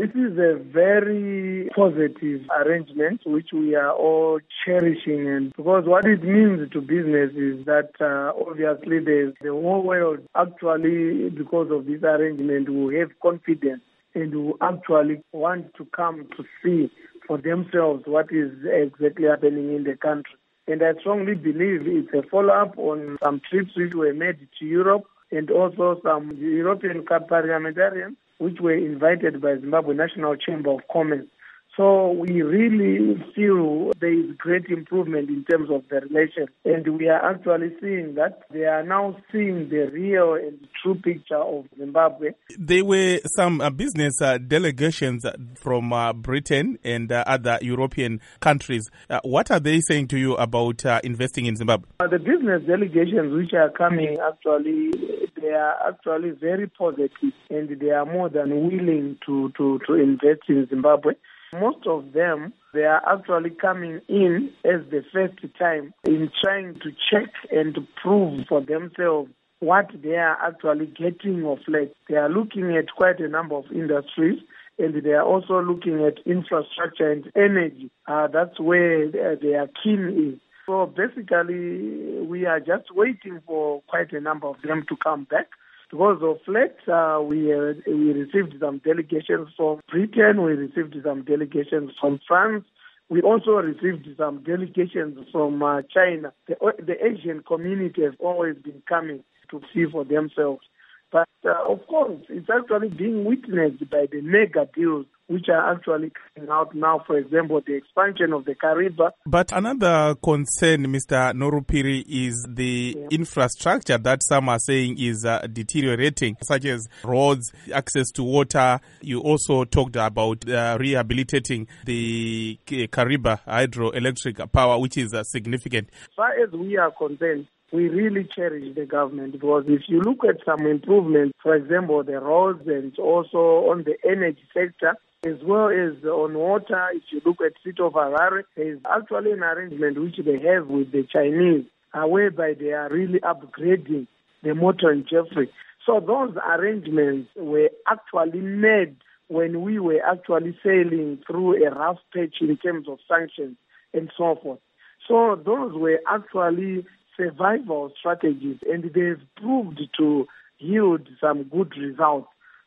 This is a very positive arrangement which we are all cherishing, and because what it means to business is that obviously the whole world actually, because of this arrangement, will have confidence and will actually want to come to see for themselves what is exactly happening in the country. And I strongly believe it's a follow-up on some trips which were made to Europe and also some European parliamentarians which were invited by Zimbabwe National Chamber of Commerce. So we really feel there is great improvement in terms of the relation. And we are actually seeing that they are now seeing the real and true picture of Zimbabwe. There were some business delegations from Britain and other European countries. What are they saying to you about investing in Zimbabwe? The business delegations which are coming, actually, they are actually very positive and they are more than willing to invest in Zimbabwe. Most of them, they are actually coming in as the first time in trying to check and to prove for themselves what they are actually getting of late. They are looking at quite a number of industries, and they are also looking at infrastructure and energy. That's where their keen is. So basically, we are just waiting for quite a number of them to come back. Because of late, we received some delegations from Britain, we received some delegations from France, we also received some delegations from China. The Asian community has always been coming to see for themselves. But of course, it's actually being witnessed by the mega deals which are actually coming out now, for example, the expansion of the Kariba. But another concern, Mr. Norupiri, is the infrastructure that some are saying is deteriorating, such as roads, access to water. You also talked about rehabilitating the Kariba hydroelectric power, which is significant. As far as we are concerned, we really cherish the government, because if you look at some improvements, for example, the roads and also on the energy sector, as well as on water, if you look at City of Harare, there is actually an arrangement which they have with the Chinese, whereby they are really upgrading the Morton Jeffrey. So those arrangements were actually made when we were actually sailing through a rough patch in terms of sanctions and so forth. So those were actually survival strategies, and they've proved to yield some good results.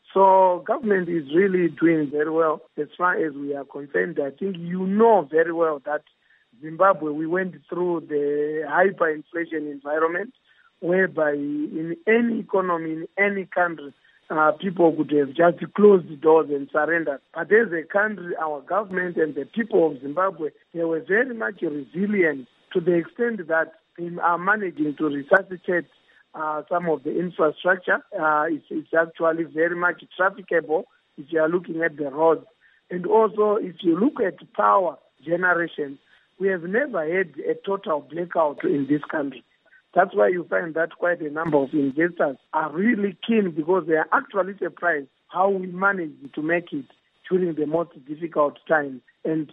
So government is really doing very well as far as we are concerned. I think you know very well that Zimbabwe, we went through the hyperinflation environment, whereby in any economy, in any country, people could have just closed the doors and surrendered. But as a country, our government and the people of Zimbabwe, they were very much resilient to the extent that they are managing to resuscitate some of the infrastructure. It's actually very much trafficable if you are looking at the roads. And also, if you look at power generation, we have never had a total blackout in this country. That's why you find that quite a number of investors are really keen, because they are actually surprised how we managed to make it during the most difficult time. And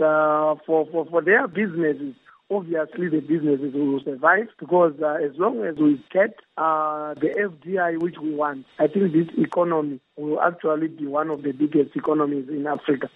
for their businesses, obviously the businesses will survive, because as long as we get the FDI which we want, I think this economy will actually be one of the biggest economies in Africa.